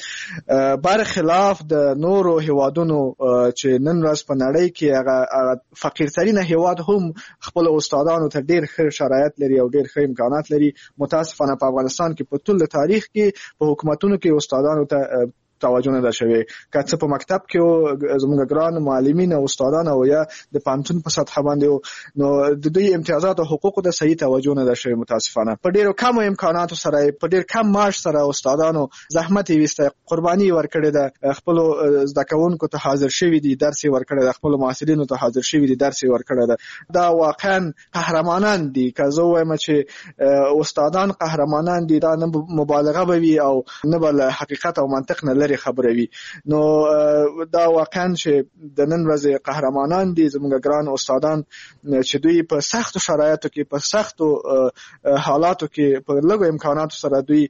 Speaker 24: برخلاف د نورو هیوادونو چې نن ورځ په نړۍ کې هغه فقیرترینه هیواد هم خپل استادانو ته ډیر ښه شرایط لري او ډیر ښه امکانات لري. متاسفانه په افغانستان کې په ټول تاریخ کې په حکومتونو کې استادانو ته توجه نه ده شوې، که څه په مکتب کې زموږ ګران معلمین او استادان او یا د پوهنتون په سطحه باندې نو د دوی امتیازات او حقوقو ته صحیح توجه نه ده شوې. متاسفانه په ډیرو کم امکاناتو سره په ډیر کم معاش سره استادانو زحمت ویسته، قرباني ورکړې ده، خپل زده کوونکو ته حاضر شوي دي، درس ورکړی ده، خپل محصلینو ته حاضر شوي دي، درس ورکړی ده. دا واقعا قهرمانان دي. که زه وایم چې استادان قهرمانان دي دا نه مبالغه به وي او نه به له حقیقت او منطق نه لرې لري خبره وي. نو دا واقعا چې د نن ورځې قهرمانان دي زموږ ګران استادان چې دوی په سختو شرایطو کې په سختو حالاتو کې په لږو امکاناتو سره دوی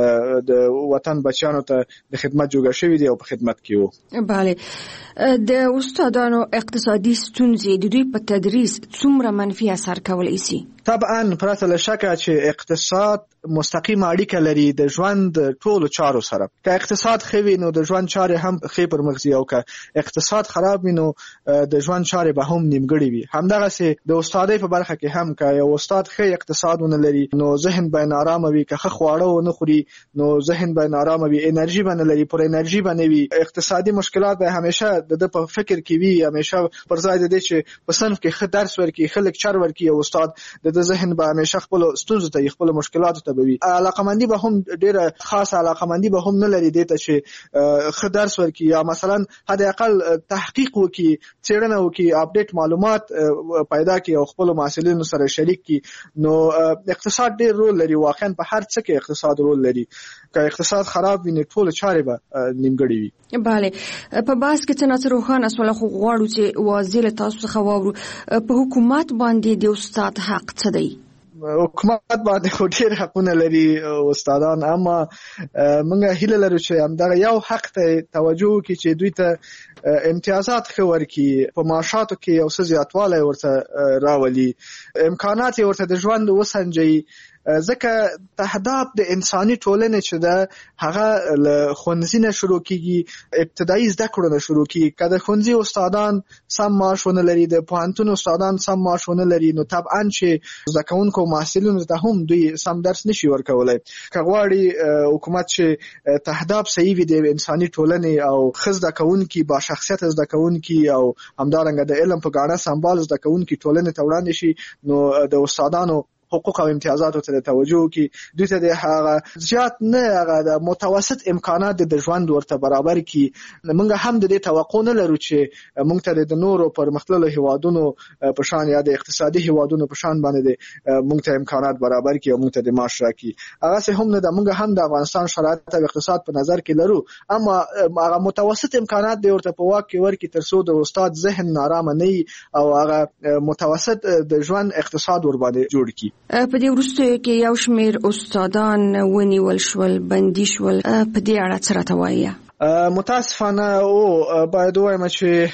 Speaker 24: د وطن بچیانو ته د خدمت جوړ شوی دي او په خدمت کې وو.
Speaker 23: بله د استادانو اقتصادي ستونزې د دوی په تدریس څومره منفي اثر کولی شي؟
Speaker 24: طبعا پرته له شکه چې اقتصاد مستقیم اړیکه لري د ژوند ټولو چارو سره. که اقتصاد ښه وي نو د ژوند چارې هم ښې پر مخ ځي او که اقتصاد خراب وي نو د ژوند چارې به هم نیمګړې وي. همدغسې د استادۍ په برخه کې هم که یو استاد ښه اقتصاد ونه لري نو ذهن به نارامه وي، که ښه خواړه ونه خوري نو ذهن به نارامه وي، انرژي به نه لري، پر انرژي به نه وي. اقتصادي مشکلات به همیشه د ده په فکر کې وي، همیشه پر ځای د دې چې په صنف کې ښه درس ورکړي، ښه لیکچر ورکړي او استاد د ذهن به همیشه خپل ستونزو ته خپل مشکلاتو ته به وي. علاقمندي به هم ډیره خاصه علاقمندي به هم نه لري دې ته چې ښه درس ورکړي یا مثلا حد اقل تحقیق وکړي، څېړنه وکړي، اپډیټ معلومات پیدا کړي او خپل محصلینو سره شریک کړي. نو اقتصاد ډیر رول لري، واقعا په هر څه کې اقتصاد رول لري. که اقتصاد خراب وي نو ټول چارې به نیمګړې وي.
Speaker 23: بله، په باس کې څه ناڅه روښانه سوله خو غواړو چې واضح له تاسو څخه واورو په حکومت باندې د استاد حق څه دی؟
Speaker 24: حکومت باندې خو ډېر حقونه لري استادان، اما موږ هیله لرو چې همدغه یو حق ته توجه وکړي چې دوی ته امتیازات ښه ورکړي، په معاشاتو کې یو څه زیاتوالی ورته راولي، امکانات یې ورته د ژوند وسنجوي. ځکه تهداب د انساني ټولنې چې ده هغه له ښوونځي نه شروع کېږي، ابتدایي زده کړو نه شروع کېږي. که د ښوونځي استادان سم معاش ونه لري، د پوهنتون استادان سم معاش ونه لري، نو طبعا چې زده کوونکو محصلینو ته هم دوی سم درس نشي ورکولی. که غواړي حکومت چې تهداب صحیح وي د انساني ټولنې او ښه زده کوونکي، با شخصیت زده کوونکي او همدارنګه د علم په ګاڼه سمبال زده کوونکي ټولنې ته وړاندې شي، نو د استادانو حقوق او امتیازاتو ته توجه وکړي. دوی ته د هغه زیات نه هغه د متوسط امکانات د ژوند ورته برابر کړي. موږ هم د دې توقع نه لرو چې موږ ته د نورو پرمختللو هیوادونو په شان یا د اقتصادي هیوادونو په شان باندې موږ ته امکانات برابر کړي او موږ ته د معاش راکړي. هغسې هم نه ده. موږ هم د افغانستان شرایط او اقتصاد په نظر کې لرو، اما هغه متوسط امکانات د ورته په واک کې ورکړي تر څو د استاد ذهن نارامه نه وي او هغه متوسط د ژوند اقتصاد ور باندې جوړ کړي.
Speaker 23: په دې وروستیو کې یو شمېر استادان ونیول شول، بندي شول، په دې اړه څه راته وایي؟
Speaker 24: متاسفانه او باید وایم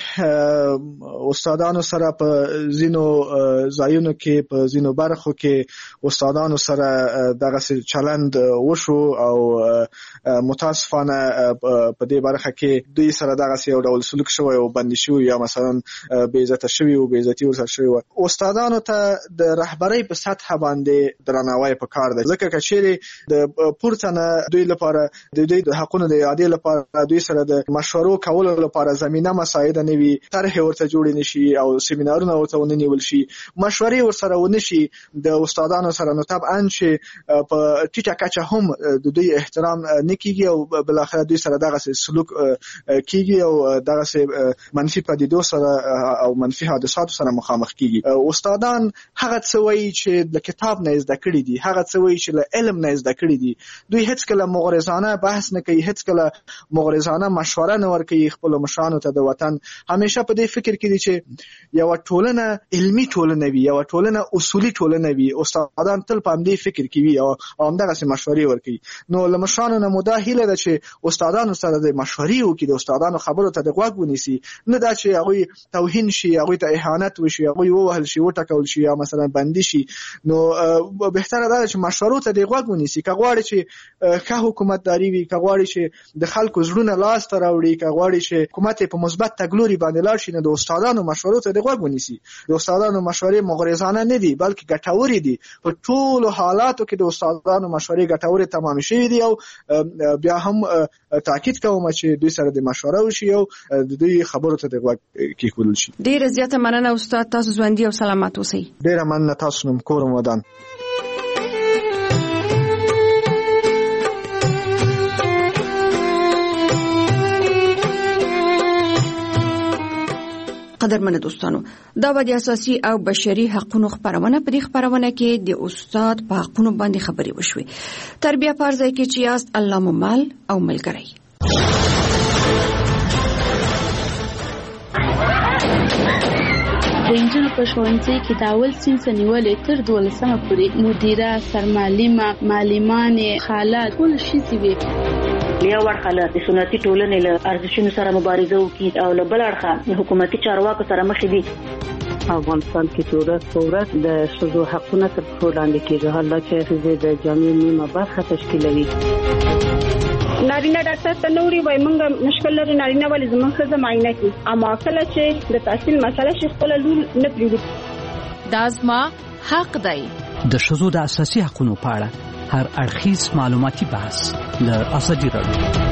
Speaker 24: چې استادانو سره په ځینو ځایونو کې په ځینو برخو کې استادانو سره دغه چلند وشو او متاسفانه په دې برخه کې دوی سره دغه یو ډول سلوک شوی او بندي شوی یا مثلا بې عزته شوی او بې عزتي ورسره شوی. استادانو ته د رهبرۍ په سطح باندې درناوی پکار دی، ځکه که چیرې د پورته نه دوی لپاره د دوی د حقونو د اعادې لپاره دوی سره د مشورو کولو لپاره زمينه مساعده نه وي، طرح ورته جوړ نشي او سیمینارونه ورته ونه نیول شي، مشورې ورسره ونه شي د استادانو سره، نو طبعا چې په ټیټه کچه هم د دوی احترام نه کیږي او بل اخر دوی سره دغه سلوک کیږي او دغه منفي پدیدو سره او منفي حادثاتو سره مخامخ کیږي. استادان هغه څه وایي چې د کتاب نه زده کړي دي، هغه څه وایي چې له علم نه زده کړي دي. دوی هیڅ کله مغرضانه بحث نه کوي، هیڅ کله مغرضانه مشوره نه ورکوي خپل مشرانو ته. د وطن همیشه په دې فکر کې دي چې یو ټولنه علمي ټولنه وي، یو ټولنه اصولي ټولنه وي. استادان تل په دې فکر کې وي او همدغه سي مشورې ورکوي. نو له مشرانو نه مده هیله ده چې استادانو سره د مشورې وکړي، د استادانو خبرو ته د غوږ ونیسي، نه دا چې هغه توهین شي، هغه ته اهانت وشي، هغه ووهل شي، وټکول شي یا مثلا بندي شي. نو بهتره ده چې مشورو ته د غوږ ونیسي. که غواړي چې ښه حکومتداري وي، که غواړي چې د خلکو زړونه لاس ته راوړي، که غواړي چې حکومت په مثبت تګلوري باندې لاړ شي، نو د استادانو مشورو ته د غوږ ونیسي. د استادانو مشورې مغرضانه نه دي بلکې ګټورې دي. په ټولو حالاتو کې د استادانو مشورې ګټورې تمام شوي دي او بیا هم تاکید کوم چې دوی سره د مشوره وشي او د دوی خبرو ته د غوږ کېښودل شي.
Speaker 23: ډېره زیاته مننه استاد، تاسو ژوندي او سلامت اوسئ.
Speaker 24: ډېره مننه، تاسو نوم کور ودان.
Speaker 23: قدرمنو دوستانو، دا به د اساسي او بشري حقوقو خبرونه په دې خبرونه کې د استاد په حقوقو باندې خبرې وشوي. تربیه پرځای کې چې یاست الله مو مل او ملګری.
Speaker 1: د انجونو په ښوونځي کې د اول صنف نیولې تر دولسمه پورې مدیره، سرمعلمه، معلمانې، خاله ټول ښځې وې.
Speaker 3: یو اړخه له سنتي ټولنې له ارزښتونو سره مبارزه وکړي او له بل اړخه د حکومتي چارواکو سره مخ دي.
Speaker 6: افغانستان کې چې ورځ په ورځ د ښځو حقونه تر پښو لاندې کېږي، حالا چې ښځې د جامعې نیمه برخه تشکیلوي.
Speaker 7: نارینه ډاکټر ته نوري وای مونږ مشکل لري نارینه ولې زموږ ښځه معاینه کوي، اما کله چې د تحصیل مسله شي خپل لور نه پریږدي.
Speaker 22: دا زما حق دی.
Speaker 25: د ښځو د اساسي حقوقو په اړه هر اړخیز معلوماتي بحث له ازادي راډیو